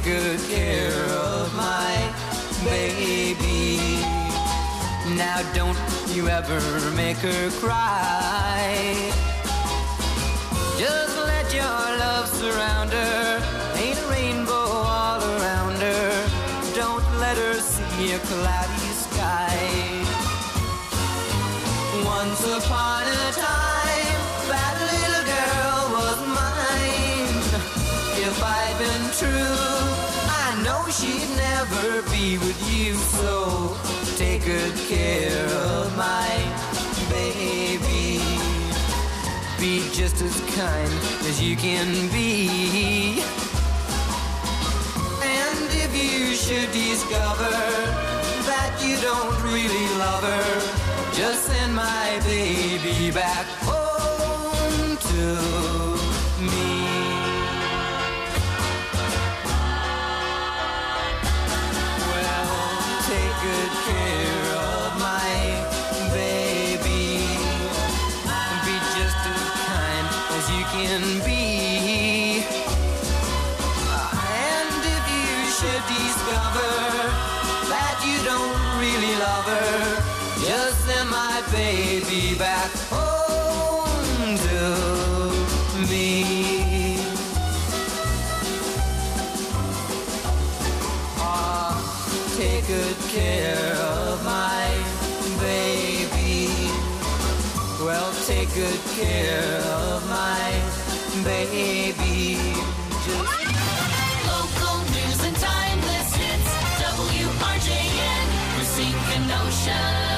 good care of my baby. Now don't you ever make her cry. Just let your love surround her. Ain't a rainbow all around her. Don't let her see a cloudy sky. Once upon a time, that little girl was mine. If I'd been true, I know she'd never be with you. So take good care of my baby. Be just as kind as you can be. And if you should discover that you don't really love her, just send my baby back home to me. Well, take good care of my baby. Be just as kind as you can be. And if you should discover that you don't really love her, just send my baby back home to me. Take good care of my baby. Well, take good care of my baby. Local news and timeless hits. WRJN, Racine, Kenosha.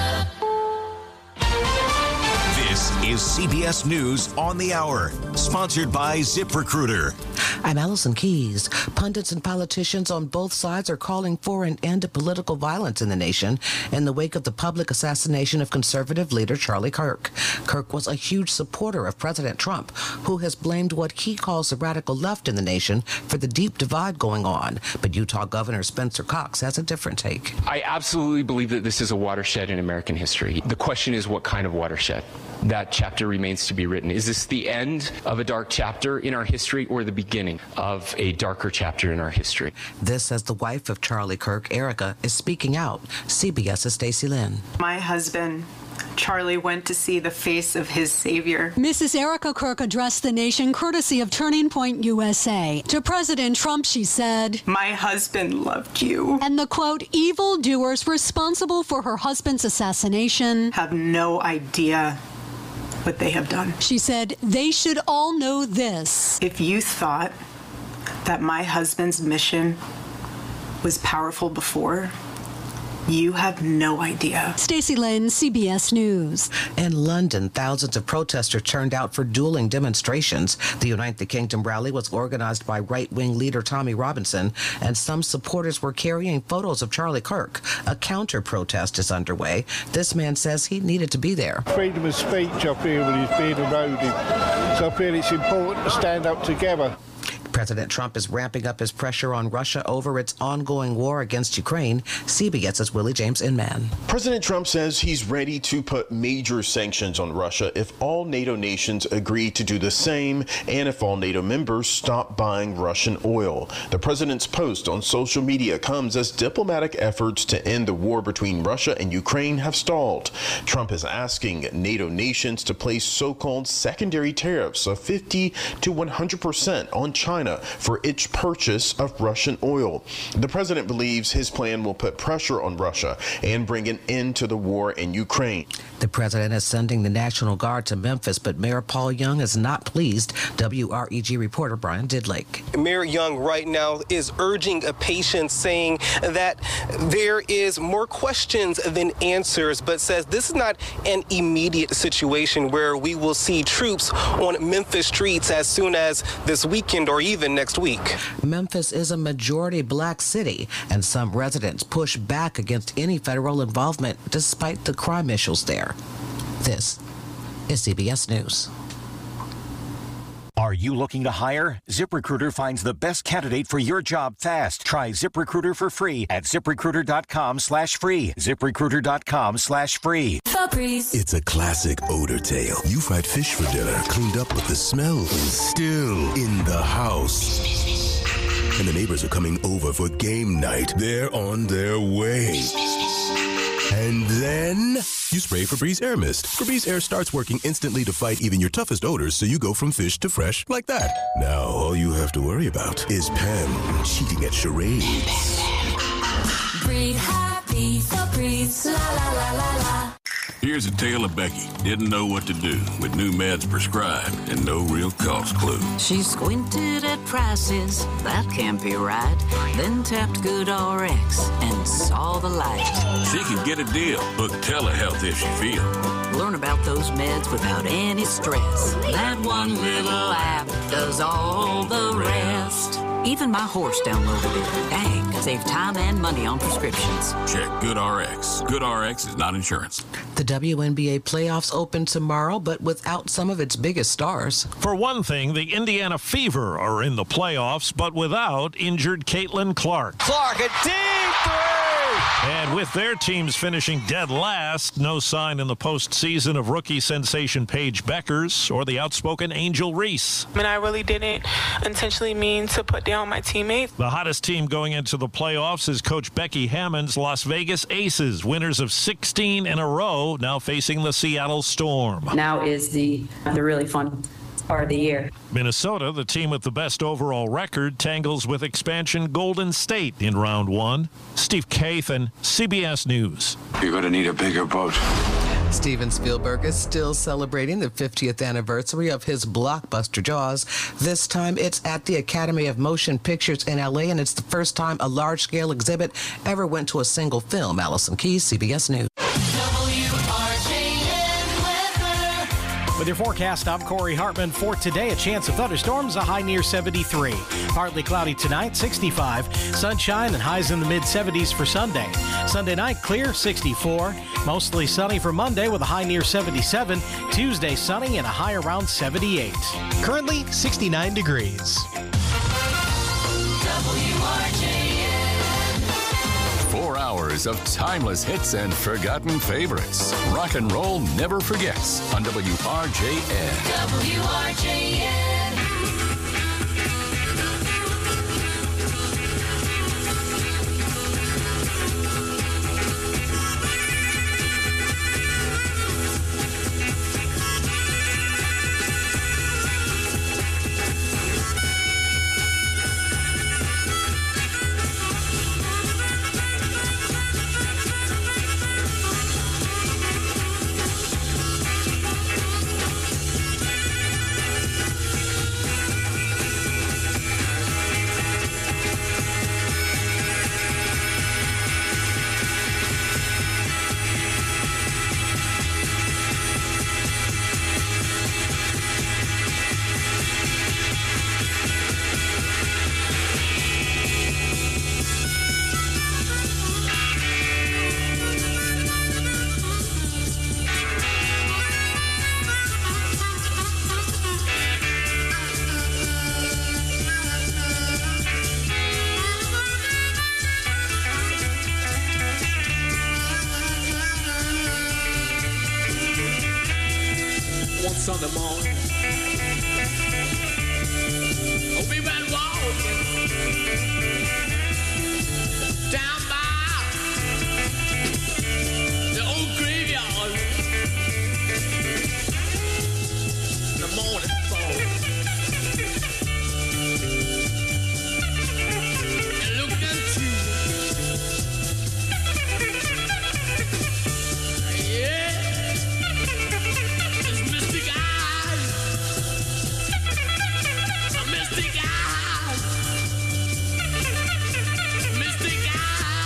This is CBS News on the Hour, sponsored by ZipRecruiter. I'm Allison Keyes. Pundits and politicians on both sides are calling for an end to political violence in the nation in the wake of the public assassination of conservative leader Charlie Kirk. Kirk was a huge supporter of President Trump, who has blamed what he calls the radical left in the nation for the deep divide going on. But Utah Governor Spencer Cox has a different take. I absolutely believe that this is a watershed in American history. The question is, what kind of watershed? That chapter remains to be written. Is this the end of a dark chapter in our history or the beginning of a darker chapter in our history? This as the wife of Charlie Kirk, Erica, is speaking out. CBS's Stacey Lynn. My husband, Charlie, went to see the face of his savior. Mrs. Erica Kirk addressed the nation courtesy of Turning Point USA. To President Trump, she said, "My husband loved you." And the quote, evildoers responsible for her husband's assassination have no idea what they have done. She said, they should all know this. If you thought that my husband's mission was powerful before, you have no idea. Stacey Lynn, CBS News. In London, thousands of protesters turned out for dueling demonstrations. The Unite the Kingdom rally was organized by right-wing leader Tommy Robinson, and some supporters were carrying photos of Charlie Kirk. A counter-protest is underway. This man says he needed to be there. Freedom of speech, I feel, is being eroded. So I feel it's important to stand up together. President Trump is ramping up his pressure on Russia over its ongoing war against Ukraine. CBS's Willie James Inman. President Trump says he's ready to put major sanctions on Russia if all NATO nations agree to do the same and if all NATO members stop buying Russian oil. The president's post on social media comes as diplomatic efforts to end the war between Russia and Ukraine have stalled. Trump is asking NATO nations to place so-called secondary tariffs of 50 to 100% on China for its purchase of Russian oil. The president believes his plan will put pressure on Russia and bring an end to the war in Ukraine. The president is sending the National Guard to Memphis, but Mayor Paul Young is not pleased. WREG reporter Brian Didlake. Mayor Young right now is urging a patience, saying that there is more questions than answers, but says this is not an immediate situation where we will see troops on Memphis streets as soon as this weekend or even next week. Memphis is a majority black city, and some residents push back against any federal involvement despite the crime issues there. This is CBS News. Are you looking to hire? ZipRecruiter finds the best candidate for your job fast. Try ZipRecruiter for free at ZipRecruiter.com/free. ZipRecruiter.com/free. It's a classic odor tale. You fried fish for dinner, cleaned up, but the smell is still in the house. and the neighbors are coming over for game night. They're on their way. And then you spray Febreze Air Mist. Febreze Air starts working instantly to fight even your toughest odors, so you go from fish to fresh like that. Now all you have to worry about is Pam cheating at charades. Breathe happy, Febreze, la la la la la. Here's a tale of Becky. Didn't know what to do with new meds prescribed and no real cost clue. She squinted at prices, that can't be right. Then tapped GoodRx and saw the light. She can get a deal. Book telehealth if she feels. Learn about those meds without any stress. That one little app does all the rest. Even my horse downloaded it. Dang, save time and money on prescriptions. Check GoodRx. GoodRx is not insurance. The WNBA playoffs open tomorrow, but without some of its biggest stars. For one thing, the Indiana Fever are in the playoffs, but without injured Caitlin Clark. Clark, a deep three! And with their teams finishing dead last, no sign in the postseason of rookie sensation Paige Beckers or the outspoken Angel Reese. I mean, I really didn't intentionally mean to put down my teammates. The hottest team going into the playoffs is Coach Becky Hammond's Las Vegas Aces, winners of 16 in a row, now facing the Seattle Storm. Now is the really fun part of the year. Minnesota, the team with the best overall record, tangles with expansion Golden State in round one. Steve Kathan, CBS News. You're going to need a bigger boat. Steven Spielberg is still celebrating the 50th anniversary of his blockbuster Jaws. This time it's at the Academy of Motion Pictures in L.A., and it's the first time a large-scale exhibit ever went to a single film. Allison Keys, CBS News. With your forecast, I'm Corey Hartman. For today, a chance of thunderstorms, a high near 73. Partly cloudy tonight, 65. Sunshine and highs in the mid-70s for Sunday. Sunday night, clear, 64. Mostly sunny for Monday with a high near 77. Tuesday, sunny and a high around 78. Currently, 69 degrees. WRJN. 4 hours of timeless hits and forgotten favorites. Rock and roll never forgets on WRJN. WRJN. Sunday morning. Oh, we went walking down by the old graveyard. The morning fall. And looked into mystic eyes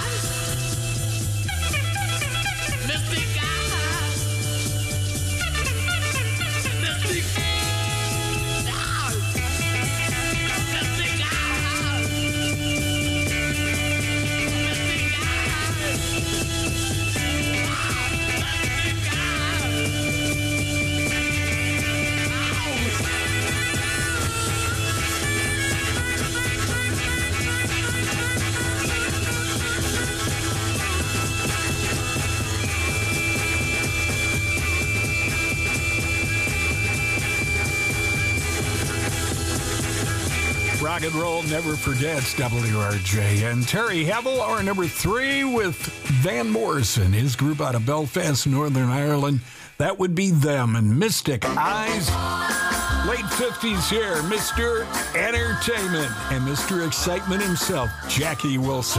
Rock and Roll Never Forgets, WRJ. And Terry Hevel, our number 3 with Van Morrison, his group out of Belfast, Northern Ireland. That would be them and Mystic Eyes. Late 50s here, Mr. Entertainment and Mr. Excitement himself, Jackie Wilson.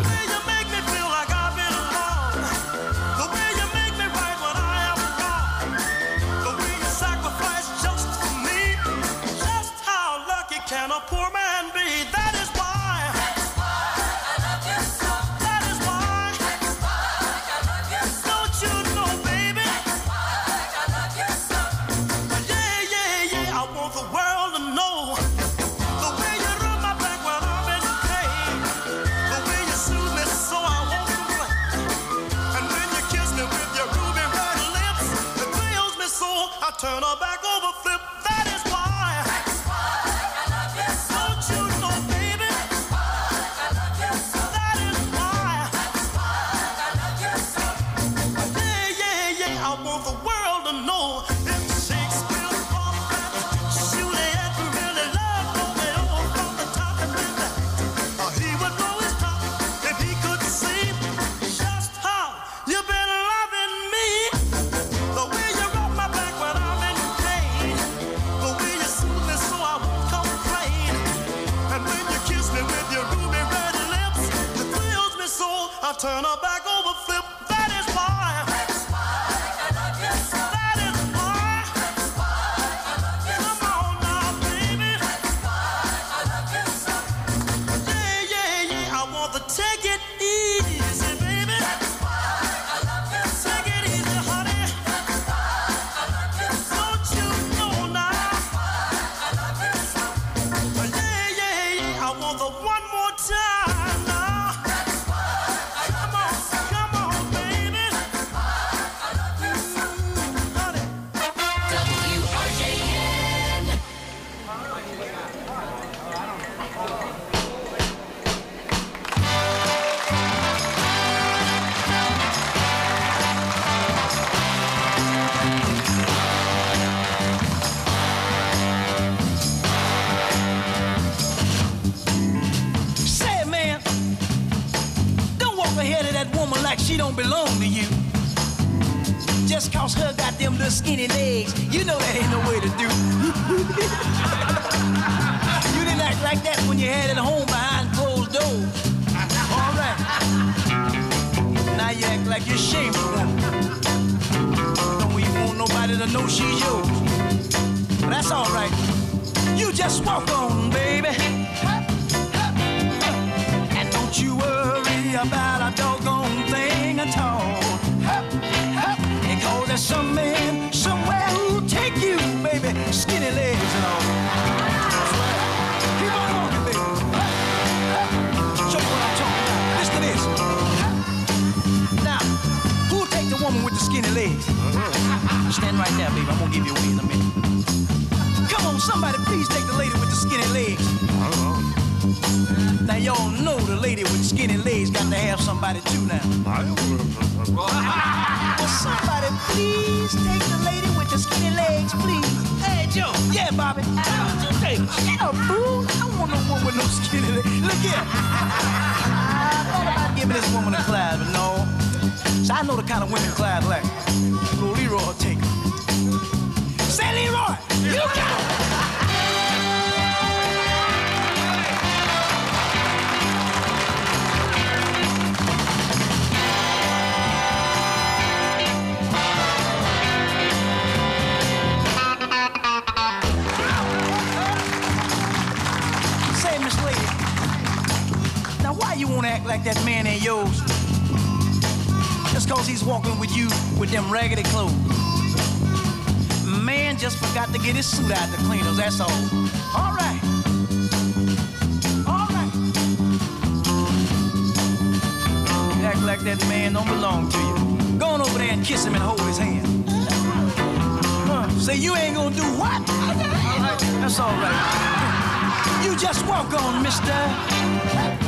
Can a poor man be? That is why. I love you so. That is why. I love you so. Don't you know, baby? I love you so. Yeah, yeah, yeah. I want the world to know the way you rub my back when I'm in pain, the way you soothe me so I won't complain, and when you kiss me with your ruby red lips, it thrills me so I turn her back over flip. That is why. Turn her back over, flip. That is why. I love you so. That is why. I love you so. Come on now, baby. I love you so. Yeah, yeah, yeah. I want to take it easy, baby. That is why I love you so. Take it easy, honey. That is why I love you so. Don't you know now? I love you so. Yeah, yeah, yeah. I want the one more time now. Like she don't belong to you. Just cause her got them little skinny legs, you know that ain't no way to do. You didn't act like that when you had it home behind closed doors. All right. Now you act like you're ashamed of one. Don't even want nobody to know she's yours. But that's all right. You just walk on, baby. And don't you worry about a doggone thing at all. Because there's some man somewhere who'll take you, baby, skinny legs and all. That's right. Keep on walking, baby. Show you what I'm talking about. Listen to this. Now, who'll take the woman with the skinny legs? Stand right there, baby. I'm gonna give you away in a minute. Come on, somebody please take the lady with the skinny legs. Now y'all know the lady with skinny legs got to have somebody too now. Well, somebody please take the lady with the skinny legs, please. Hey, Joe. Yeah, Bobby. How would you take her? Yeah, fool. I don't want no one with no skinny legs. Look here. I thought about giving this woman a Clyde, but no. So I know the kind of women Clyde like. Little Leroy will take her. Say, Leroy, you got it. You wanna act like that man ain't yours just cause he's walking with you with them raggedy clothes. Man just forgot to get his suit out the cleaners, that's all. All right. All right. You act like that man don't belong to you. Go on over there and kiss him and hold his hand. Say you ain't gonna do what? That's all right. You just walk on, mister.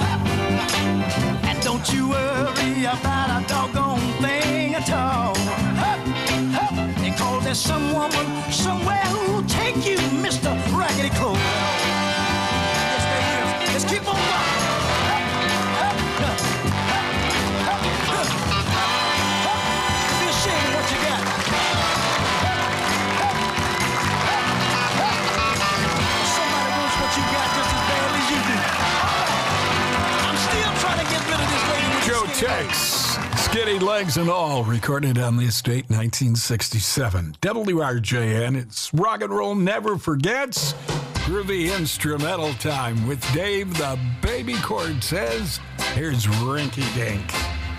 And don't you worry about a doggone thing at all. Because there's some woman somewhere who'll take you, Mr. Raggedy Clothes. Yes, Steady Legs and All, recorded on this date, 1967. WRJN, it's Rock and Roll Never Forgets. Groovy instrumental time with Dave the Baby Cortez. Here's Rinky Dink.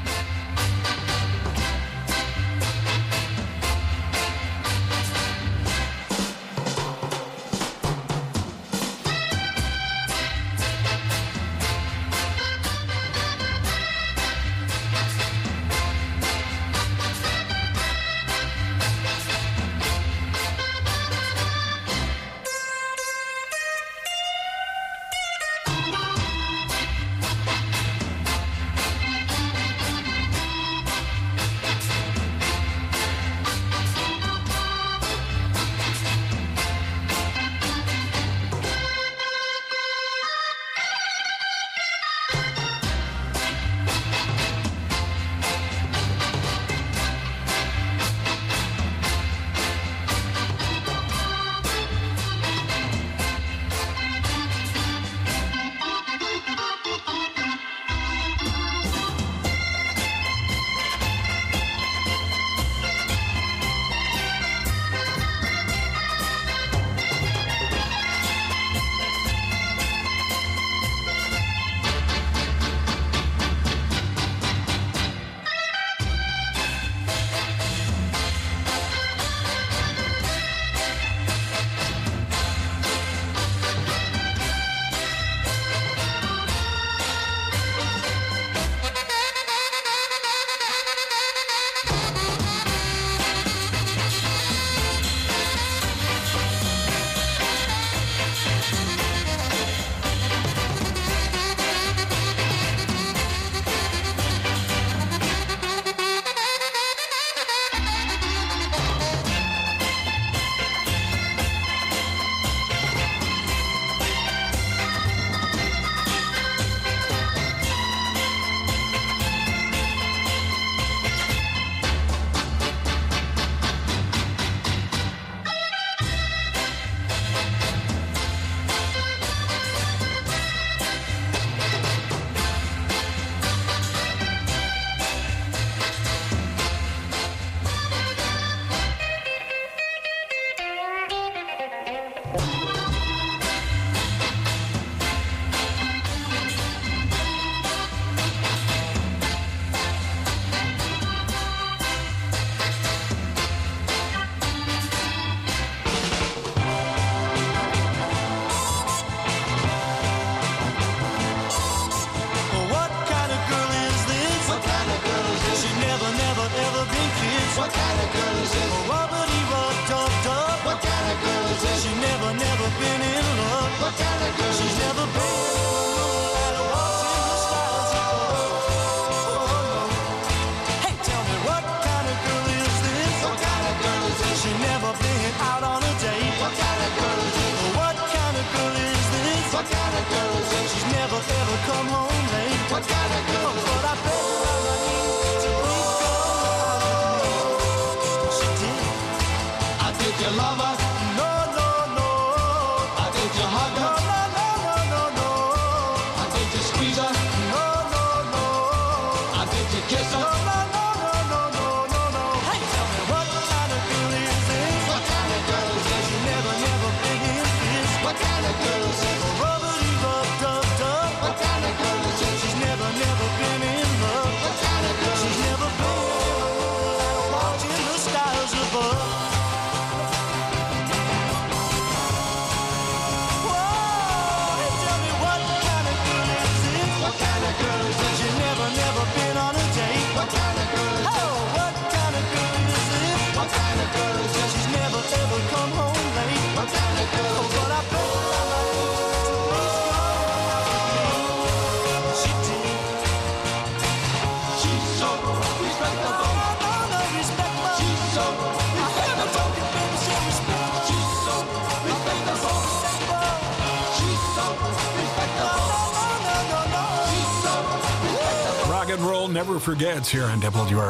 Never Forgets here on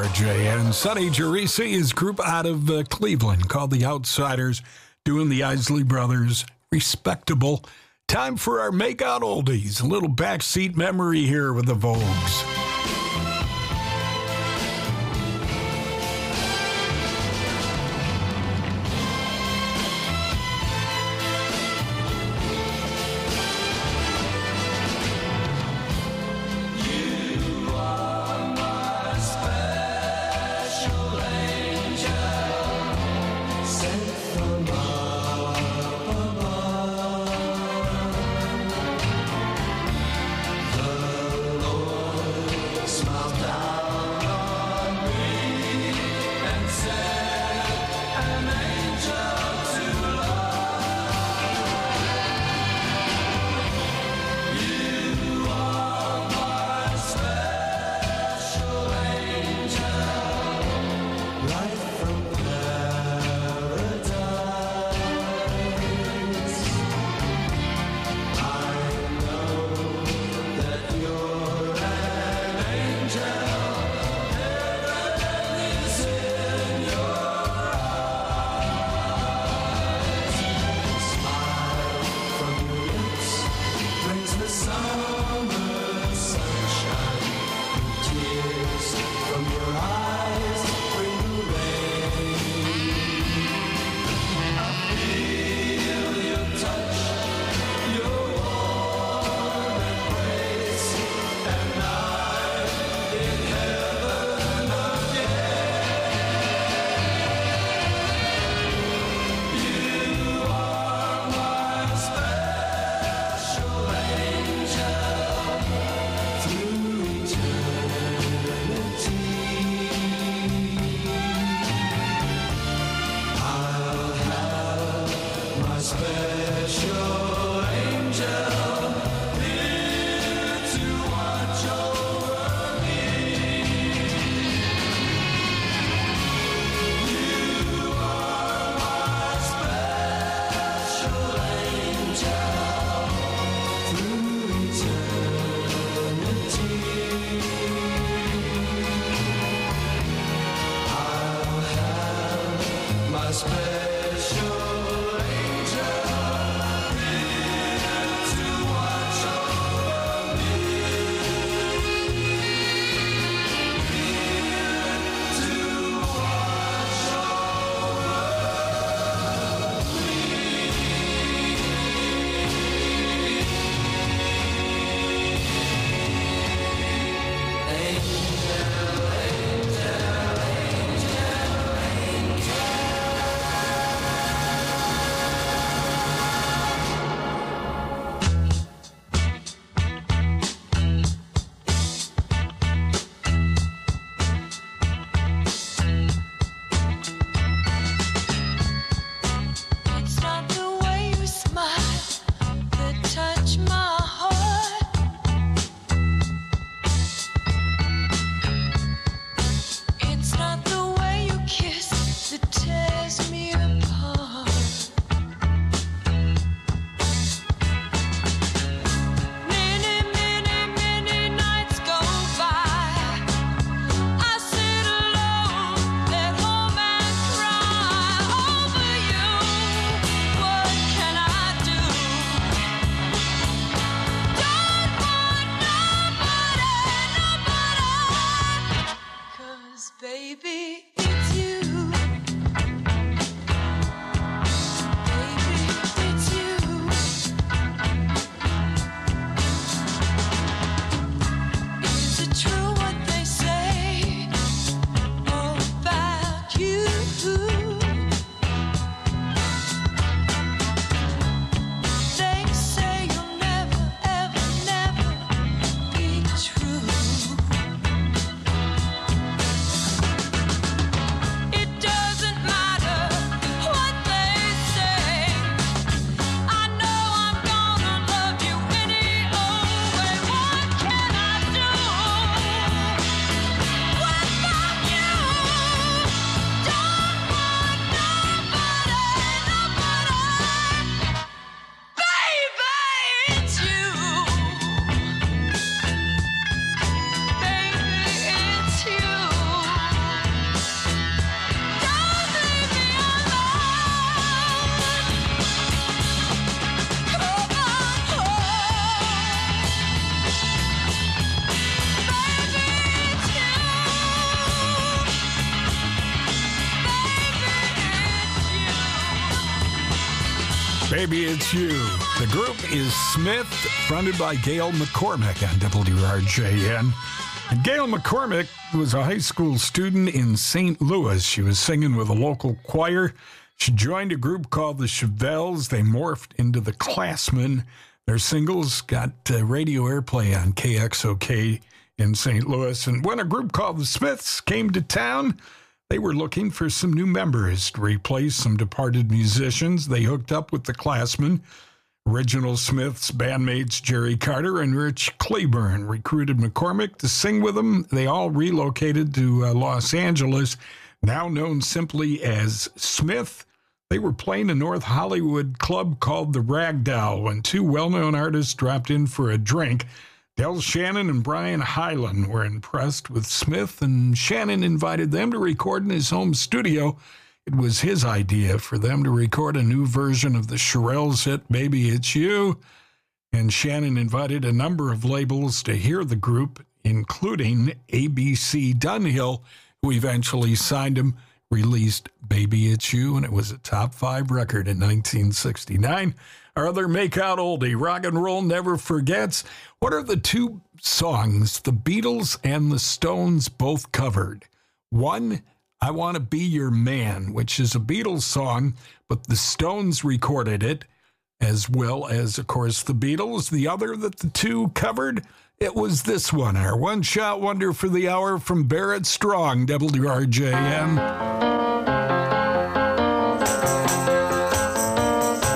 WRJN. Sonny Jerisi, his group out of Cleveland called The Outsiders, doing the Isley Brothers, Respectable. Time for our Makeout Oldies. A little backseat memory here with the Vogues. my special angel, here to watch over me. You are my special angel through eternity. I'll have my special angel here to watch over me. Here to watch over It's not the way you smile that touch my heart. It's not the way you kiss that tears me apart. Many, many, many nights go by. I sit alone at home and cry over you. What can I do? Don't want nobody, 'cause baby, it's you. Baby, it's you. Is it true what they say about you? They say you'll never, ever, never be true. It doesn't matter what they say. I know I'm gonna love you any old way. What can I do without you? Don't want nobody, baby, it's you. Baby, it's you. Don't leave me alone. Come on home. Baby, it's you. Baby, it's you. The group is Smith, fronted by Gail McCormick on WRJN. And Gail McCormick was a high school student in St. Louis. She was singing with a local choir. She joined a group called the Chevelles. They morphed into the Classmen. Their singles got radio airplay on KXOK in St. Louis. And when a group called the Smiths came to town, they were looking for some new members to replace some departed musicians. They hooked up with the Classmen. Original Smiths bandmates Jerry Carter and Rich Claiborne recruited McCormick to sing with them. They all relocated to Los Angeles, now known simply as Smith. They were playing a North Hollywood club called the Ragdoll when two well-known artists dropped in for a drink. Del Shannon and Brian Hyland were impressed with Smith, and Shannon invited them to record in his home studio. It was his idea for them to record a new version of the Shirelles hit Baby It's You, and Shannon invited a number of labels to hear the group, including ABC Dunhill, who eventually signed him, released Baby It's You, and it was a top 5 record in 1969. Our other make-out oldie, Rock and Roll Never Forgets. What are the two songs the Beatles and the Stones both covered? One, I Want to Be Your Man, which is a Beatles song, but the Stones recorded it, as well as, of course, the Beatles. The other that the two covered, it was this one, our one-shot wonder for the hour from Barrett Strong, WRJN.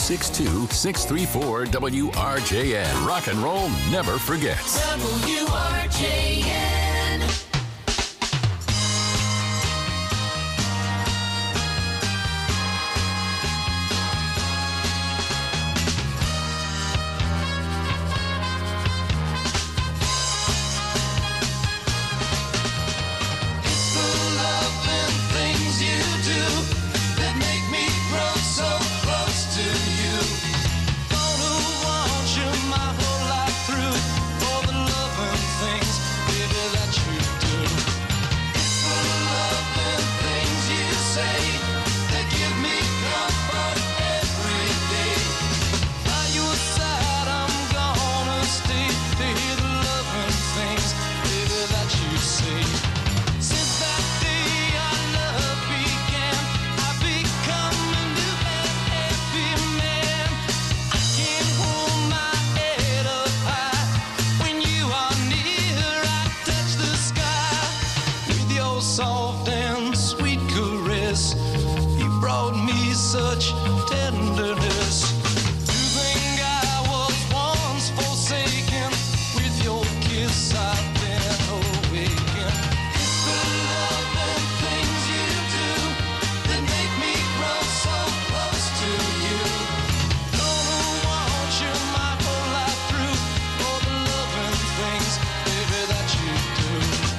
862-634-WRJN. Rock and roll never forgets. WRJN. Soft and sweet caress, you brought me such tenderness. To think I was once forsaken, with your kiss I've been awakened. It's the love and things you do that make me grow so close to you. Gonna want you my whole life through, all the love and things, baby, that you do.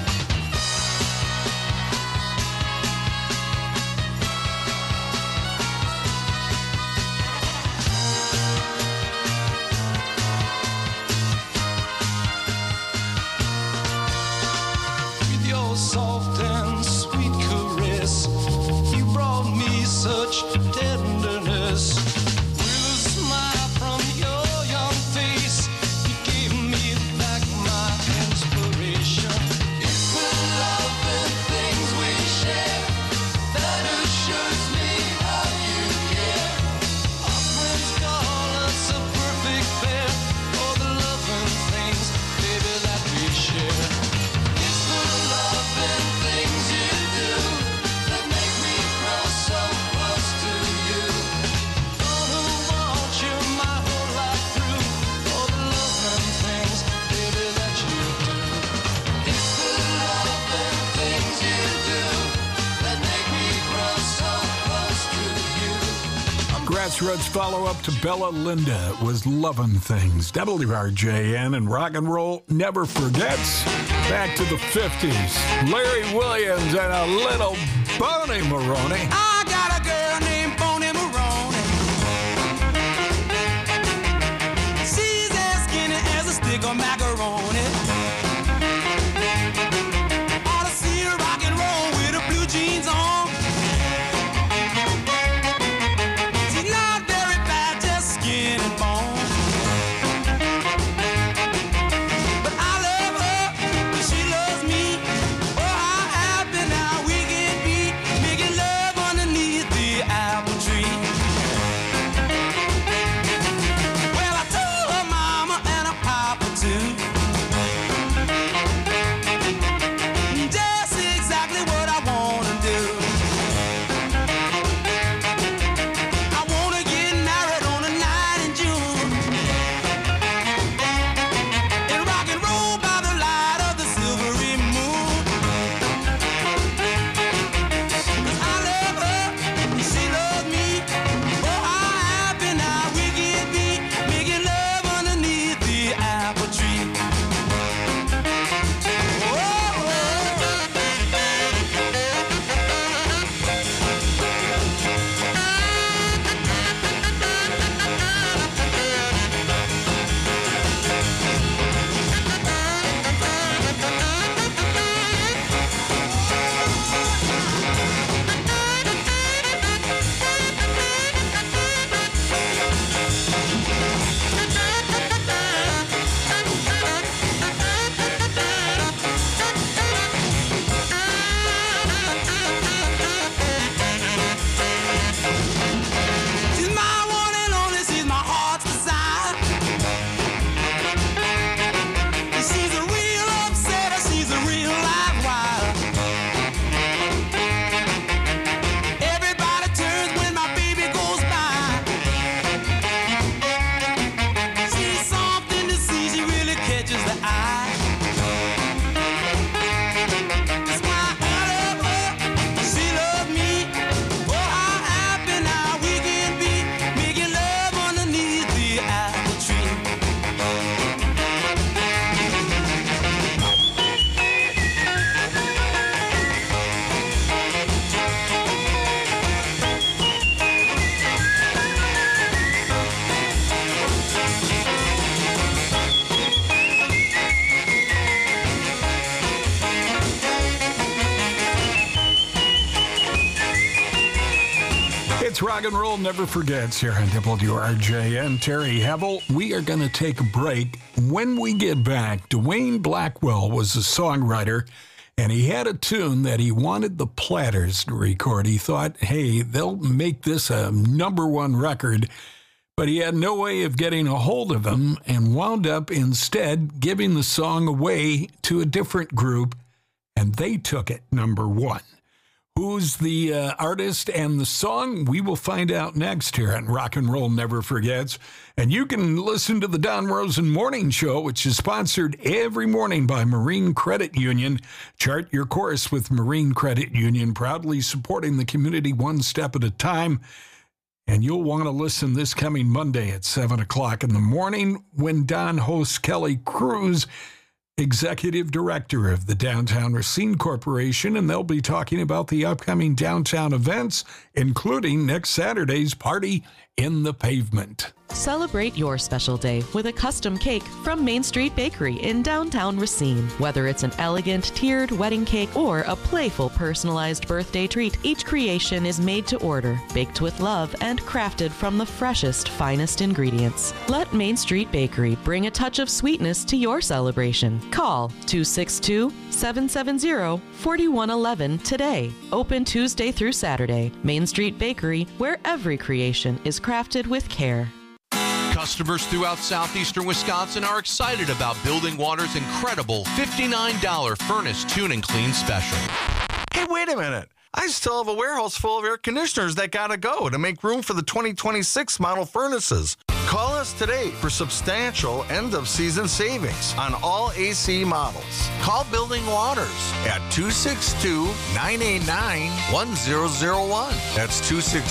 Soft and sweet caress, you brought me such tenderness. With a smile from your young face, you gave me back my inspiration. It's the love and things we share that assures me how you care. Our friends call us a perfect pair, all the love and things, baby, that we share. It's the love and things you do that make me grow so close to you. Gonna want you my whole life through, all the love and things, baby, that you do. It's the love and things you do that make me grow so close to you. Grassroots follow-up to Bella Linda was Lovin' Things. WRJN and rock and roll never forgets. Back to the 50s. Larry Williams and a little Bonnie Maroney. I got a girl named Bonnie Maroney. She's as skinny as a stick of macaroni. Ought to see her rock and roll with her blue jeans on. She's not very bad, just skin and bone. But I love her, and she loves me. Oh, how happy now we can be, making love underneath the apple tree. Well, I told her mama and her papa too. eye. That's why I love her, she loves me. Oh, how happy now we can be, making love underneath the apple tree. It's Rock and Roll Never Forgets here on WRJN. Terry Hevel, we are going to take a break. When we get back, Dwayne Blackwell was a songwriter, and he had a tune that he wanted the Platters to record. He thought, hey, they'll make this a #1 record, but he had no way of getting a hold of them and wound up instead giving the song away to a different group, and they took it #1. Who's the artist and the song? We will find out next here on Rock and Roll Never Forgets. And you can listen to the Don Rosen Morning Show, which is sponsored every morning by Marine Credit Union. Chart your course with Marine Credit Union, proudly supporting the community one step at a time. And you'll want to listen this coming Monday at 7 o'clock in the morning when Don hosts Kelly Cruz, Executive Director of the Downtown Racine Corporation, and they'll be talking about the upcoming downtown events, including next Saturday's Party in the Pavement. Celebrate your special day with a custom cake from Main Street Bakery in downtown Racine. Whether it's an elegant tiered wedding cake or a playful personalized birthday treat, each creation is made to order, baked with love, and crafted from the freshest, finest ingredients. Let Main Street Bakery bring a touch of sweetness to your celebration. Call 262-770-4111 today. Open Tuesday through Saturday. Main Street Bakery, where every creation is crafted with care. Customers throughout southeastern Wisconsin are excited about Building Water's incredible $59 furnace tune and clean special. Hey, wait a minute. I still have a warehouse full of air conditioners that gotta go to make room for the 2026 model furnaces. Call us today for substantial end-of-season savings on all AC models. Call Building Waters at 262-989-1001. That's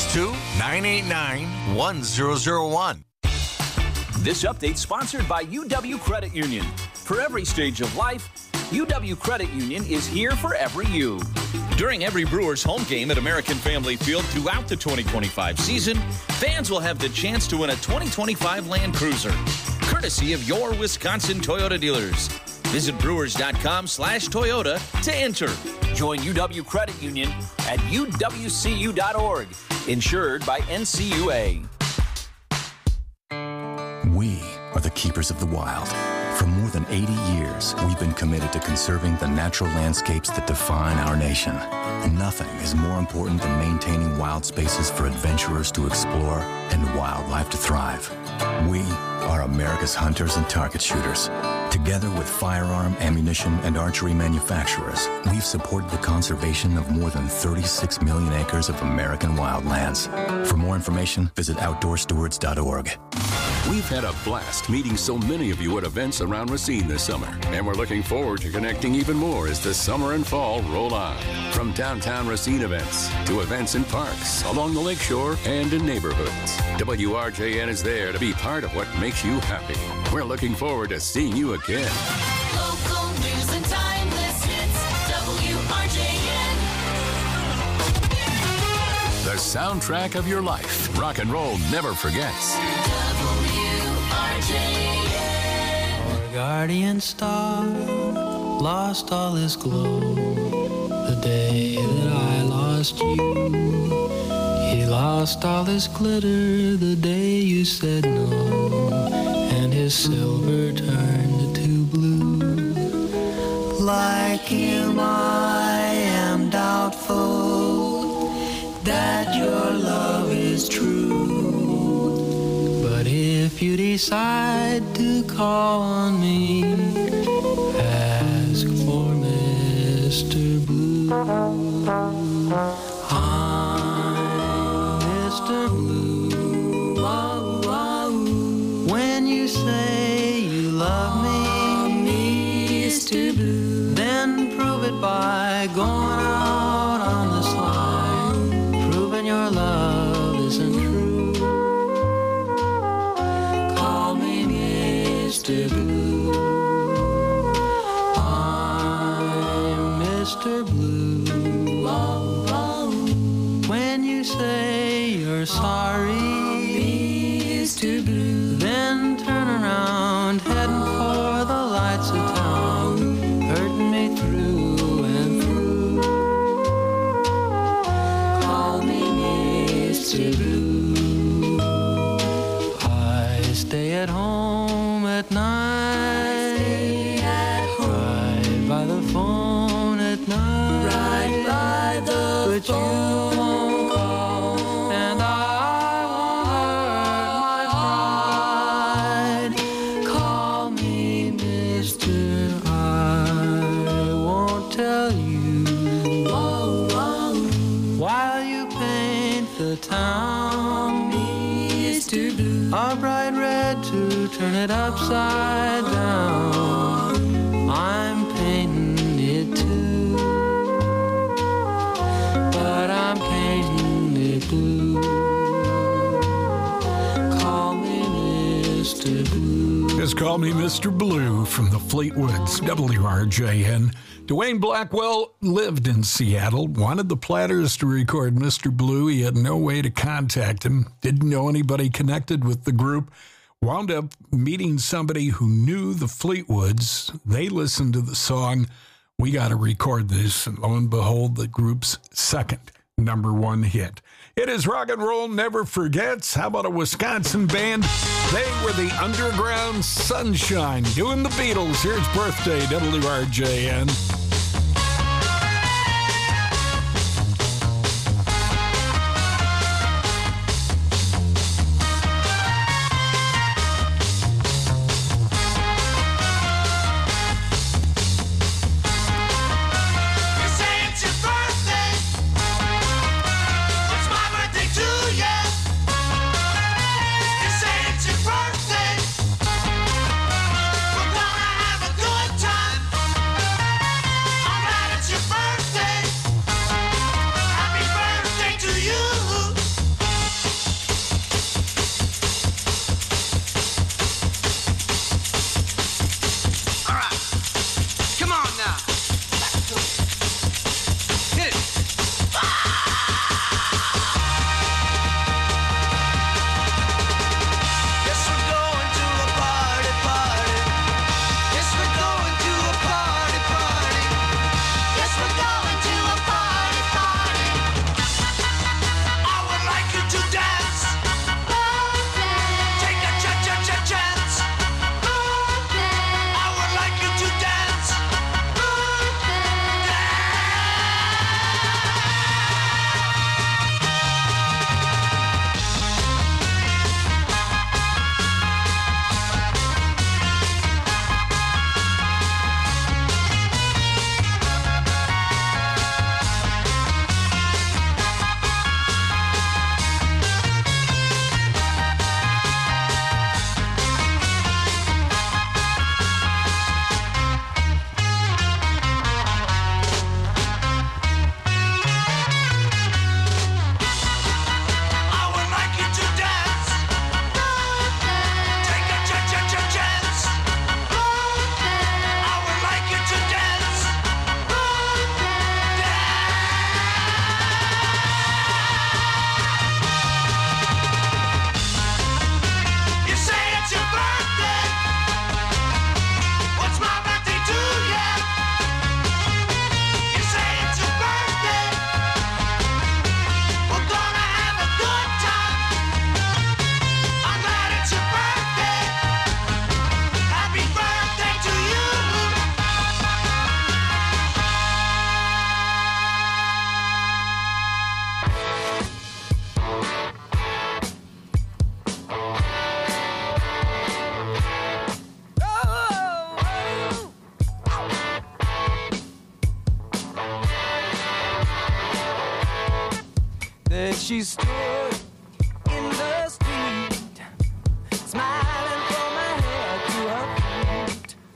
262-989-1001. This update sponsored by UW Credit Union. For every stage of life, UW Credit Union is here for every you. During every Brewers home game at American Family Field throughout the 2025 season, fans will have the chance to win a 2025 Land Cruiser, courtesy of your Wisconsin Toyota dealers. Visit brewers.com/Toyota to enter. Join UW Credit Union at uwcu.org. Insured by NCUA. We are the keepers of the wild. For more than 80 years, we've been committed to conserving the natural landscapes that define our nation. Nothing is more important than maintaining wild spaces for adventurers to explore and wildlife to thrive. We are America's hunters and target shooters. Together with firearm, ammunition, and archery manufacturers, we've supported the conservation of more than 36 million acres of American wildlands. For more information, visit OutdoorStewards.org. We've had a blast meeting so many of you at events around Racine this summer, and we're looking forward to connecting even more as the summer and fall roll on. From downtown Racine events to events in parks, along the lakeshore, and in neighborhoods, WRJN is there to be part of what makes you happy. We're looking forward to seeing you again. Local news and timeless hits, WRJN. The soundtrack of your life. Rock and roll never forgets. Our guardian star lost all his glow the day that I lost you. He lost all his glitter the day you said no, and his silver turned to blue. Like him I am doubtful that your love is true. But if you decide to call on me, ask for Mr. Blue. I'm Mr. Blue. When you say you love me, Mr. Blue. Then prove it by going out on this line, proving your love isn't true. Call me Mr. Blue. I'm Mr. Blue. When you say you're sorry, Mr. Blue, then turn around, heading for the lights of town, hurting me through and through. Call me Mr. Blue. I stay at home at night, right by the phone at night, right by the but phone. You won't call, and I won't hurt my pride. Call me Mr. I won't tell you while you paint the town, Mr. Blue, a bright red to turn it upside down. I'm painting it too, but I'm painting it blue. Call me Mr. Blue. Just call me Mr. Blue from the Fleetwoods, WRJN. Dwayne Blackwell lived in Seattle, wanted the Platters to record Mr. Blue. He had no way to contact him, didn't know anybody connected with the group. Wound up meeting somebody who knew the Fleetwoods. They listened to the song. We got to record this, and lo and behold, the group's second #1 hit. It is Rock and Roll Never Forgets. How about a Wisconsin band? They were the Underground Sunshine, doing the Beatles. Here's Birthday, WRJN. There she stood in the street, smiling from her head to her feet. I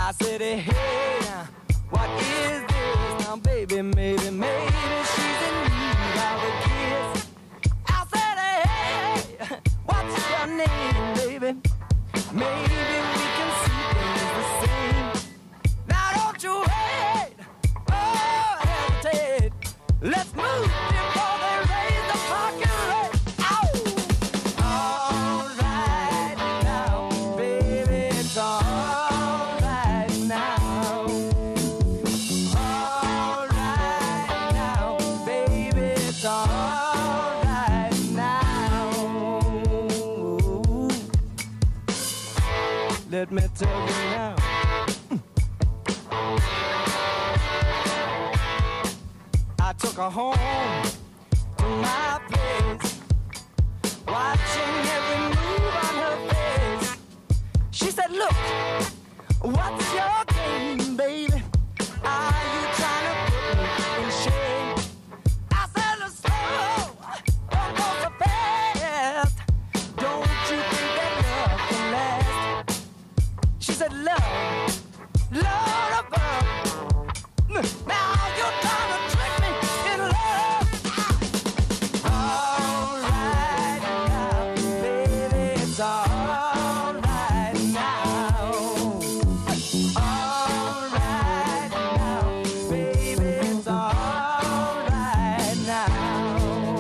I said, hey, now, what is this? Now, baby, maybe she's in need of a kiss. I said, hey, what's your name, baby? Maybe we can see things the same. Now, don't you wait, oh, hesitate. Let's move before they raise the parking rate. All right now, baby, it's all right now. All right now, baby, it's all right now. Let me tell you now. I took her home to my place, watching every move on her face. She said, look, what's your game, baby? Are you trying to put me in shame? I said, look slow, don't go so fast. Don't you think that love can last? She said, love, love above. Now you're trying to trick me in love. All right now, baby, it's all right now. All right now, baby, it's all right now.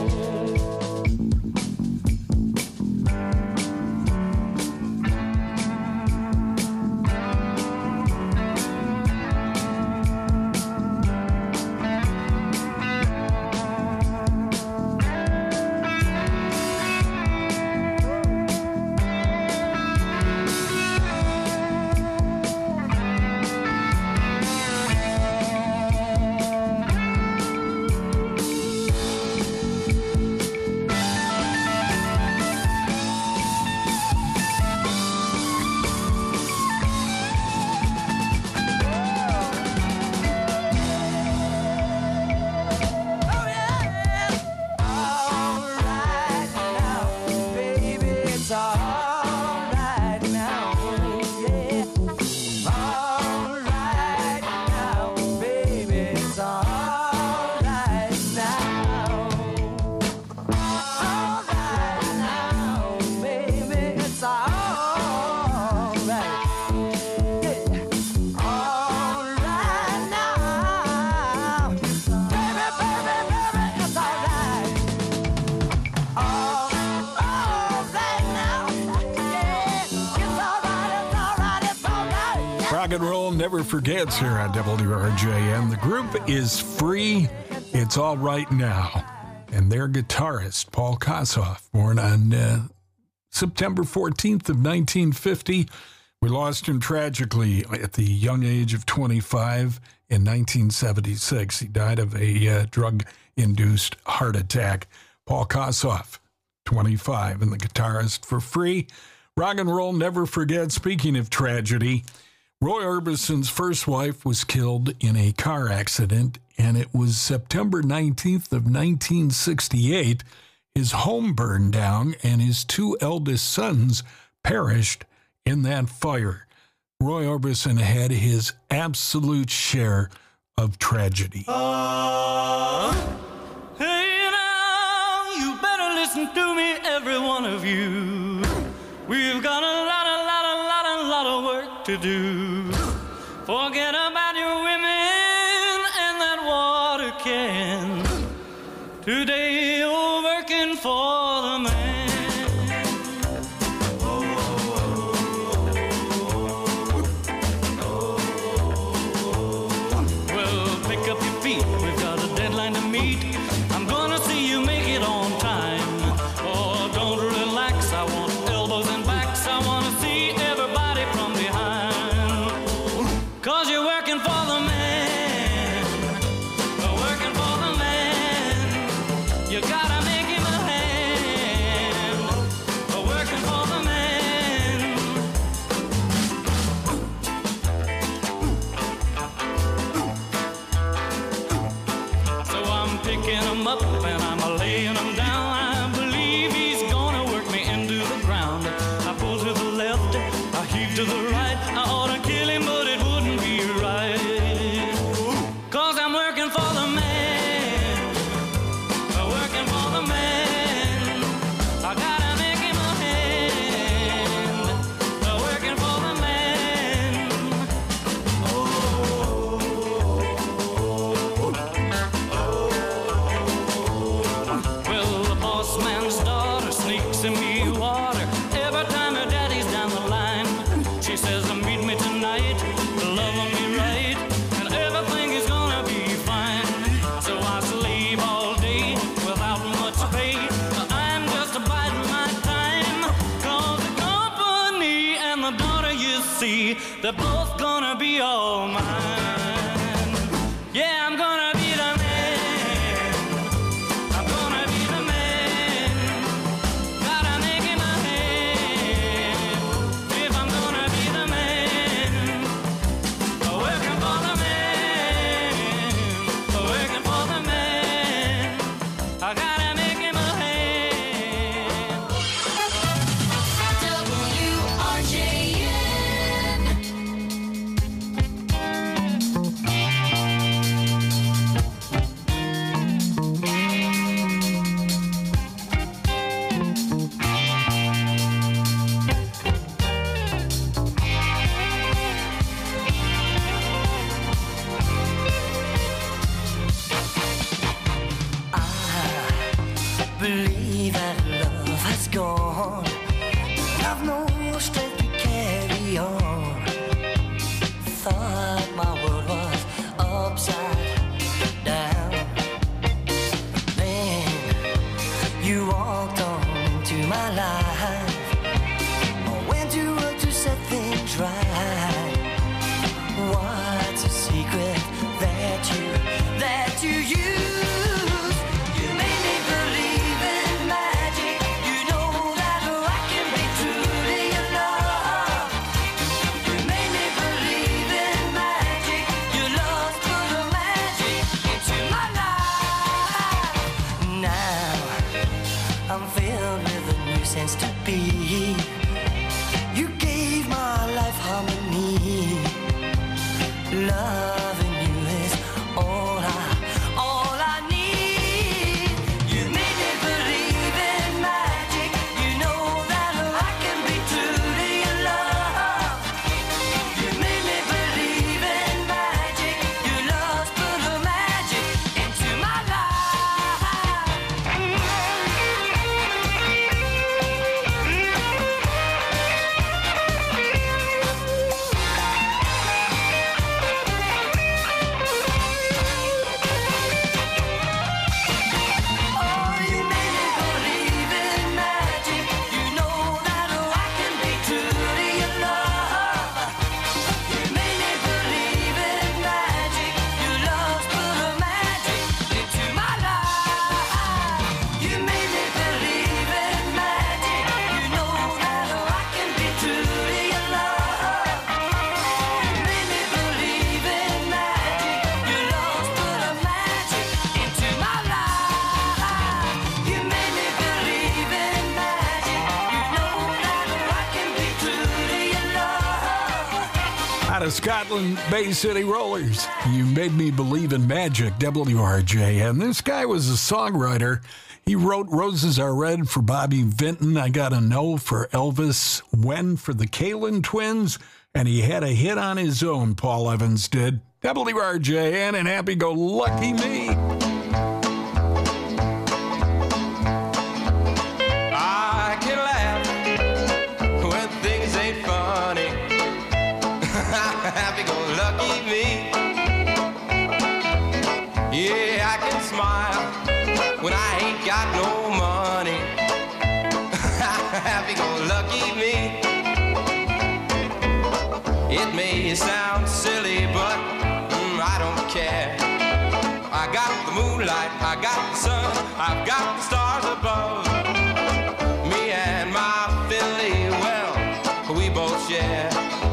All right now, baby, it's all right now. Yeah. All right now, baby, it's all right now. All right now, baby, it's all right. Yeah. All right now, baby, it's all right. All right now, yeah, it's all right, it's all right. Rock and roll never forgets here on WRJM. The group is Free. It's all right now. And their guitarist, Paul Kossoff, born on September 14th of 1950. We lost him tragically at the young age of 25 in 1976. He died of a drug-induced heart attack. Paul Kossoff, 25, and the guitarist for Free. Rock and roll never forgets. Speaking of tragedy, Roy Orbison's first wife was killed in a car accident, and it was September 19th of 1968. His home burned down, and his two eldest sons perished in that fire. Roy Orbison had his absolute share of tragedy. Hey now, you better listen to me, every one of you. We've got a lot of work to do. Forget about your women and that water can. Today you're working for the man. Well, pick up your feet, we've got a deadline to meet. I'm gonna see you make it on time. Oh, don't relax, I want elbows and backs. I wanna see everybody from behind. 'Cause you're working for the man. Working for the man. You gotta make him a hand. Working for the man. So I'm picking him up and I'm laying him down. I believe he's gonna work me into the ground. I pull to the left, I heave to the right. I ought to kill him, but it wouldn't they're both gonna be all mine. Yeah, I'm gonna be the man. I'm gonna be the man. Gotta make it my hand. If I'm gonna be the man, working for the man, working for the man. I gotta make it my hand. WRJN. Believe that love has gone. I've no strength to carry on. Thought my world was upside down. Then you walked on into my life. I went to work to set things right. What's a secret that you use? You made me believe in magic. You know that I can be true to your love. You made me believe in magic. Your love put a magic into my life. Now I'm filled with a new sense to be. You gave my life harmony. Loving you is all I need. You made me believe in magic. You know that I can be true to your love. You made me believe in magic. Your love put a magic into my Out of Scotland, Bay City Rollers. You made me believe in magic, WRJN. This guy was a songwriter. He wrote Roses Are Red for Bobby Vinton. I Got a No for Elvis. When for the Kalin Twins. And he had a hit on his own, Paul Evans did. WRJN and happy-go-lucky me. I can laugh when things ain't funny. Happy-go-lucky me. Yeah, I can smile when I ain't got no money. Happy-go-lucky me. It may sound silly, but I don't care. I got the moonlight, I got the sun, I've got the stars above. Me and my Philly, well, we both share.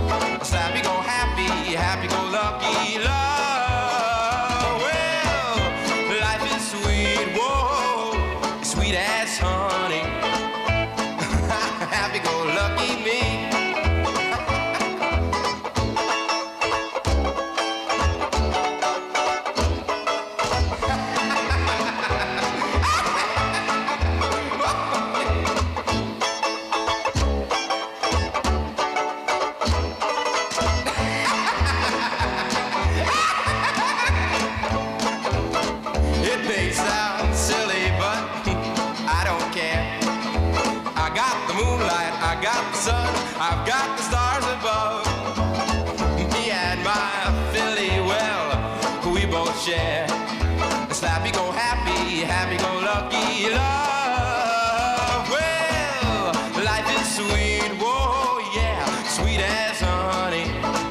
Happy-go-lucky love. Well, life is sweet, whoa, sweet as honey. Happy-go-lucky me. I've got the stars above. Me and my Philly, well, we both share. It's happy-go-happy, happy-go-lucky love. Well, life is sweet, whoa, yeah, sweet as honey.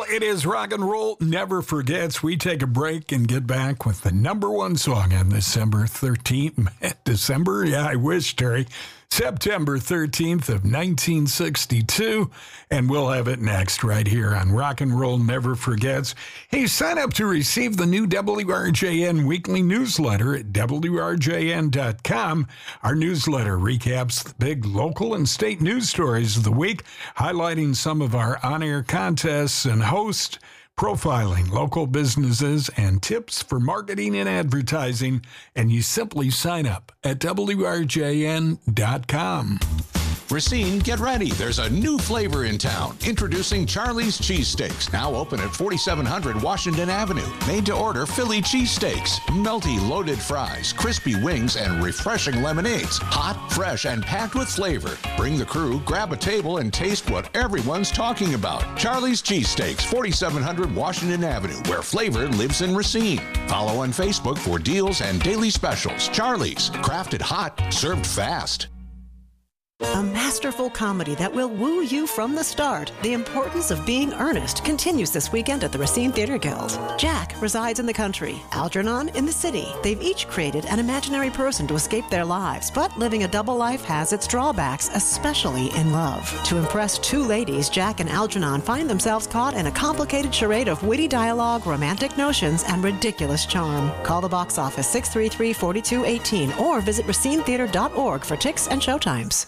it is Rock and Roll Never Forgets. We take a break and get back with the number one song on December 13th. December? Yeah, I wish, Terry. September 13th of 1962, and we'll have it next right here on Rock and Roll Never Forgets. Hey, sign up to receive the new WRJN weekly newsletter at WRJN.com. Our newsletter recaps the big local and state news stories of the week, highlighting some of our on-air contests and hosts, profiling local businesses, and tips for marketing and advertising. And you simply sign up at WRJN.com. Racine, get ready. There's a new flavor in town. Introducing Charlie's Cheesesteaks, now open at 4700 Washington Avenue. Made to order Philly cheesesteaks, melty loaded fries, crispy wings, and refreshing lemonades. Hot, fresh, and packed with flavor. Bring the crew, grab a table, and taste what everyone's talking about. Charlie's Cheesesteaks, 4700 Washington Avenue, where flavor lives in Racine. Follow on Facebook for deals and daily specials. Charlie's, crafted hot, served fast. A masterful comedy that will woo you from the start. The Importance of Being Earnest continues this weekend at the Racine Theater Guild. Jack resides in the country, Algernon in the city. They've each created an imaginary person to escape their lives, but living a double life has its drawbacks, especially in love. To impress two ladies, Jack and Algernon find themselves caught in a complicated charade of witty dialogue, romantic notions, and ridiculous charm. Call the box office 633-4218 or visit racinetheater.org for tickets and showtimes.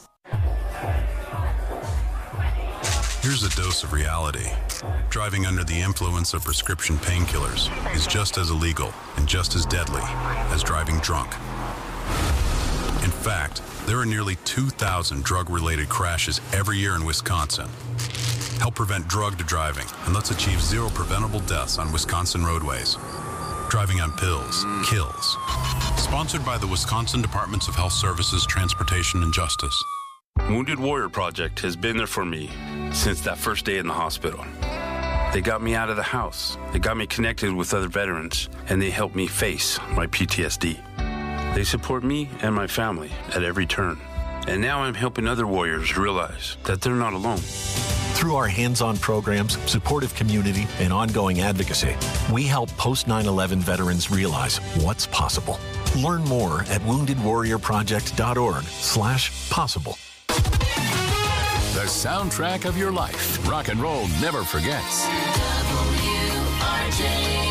Here's a dose of reality. Driving under the influence of prescription painkillers is just as illegal and just as deadly as driving drunk. In fact, there are nearly 2,000 drug-related crashes every year in Wisconsin. Help prevent drug driving, and let's achieve zero preventable deaths on Wisconsin roadways. Driving on pills kills. Sponsored by the Wisconsin Departments of Health Services, Transportation, and Justice. Wounded Warrior Project has been there for me since that first day in the hospital. They got me out of the house, they got me connected with other veterans, and they helped me face my PTSD. They support me and my family at every turn. And now I'm helping other warriors realize that they're not alone. Through our hands-on programs, supportive community, and ongoing advocacy, we help post-9/11 veterans realize what's possible. Learn more at woundedwarriorproject.org/possible. The soundtrack of your life. Rock and Roll Never Forgets. WRJN.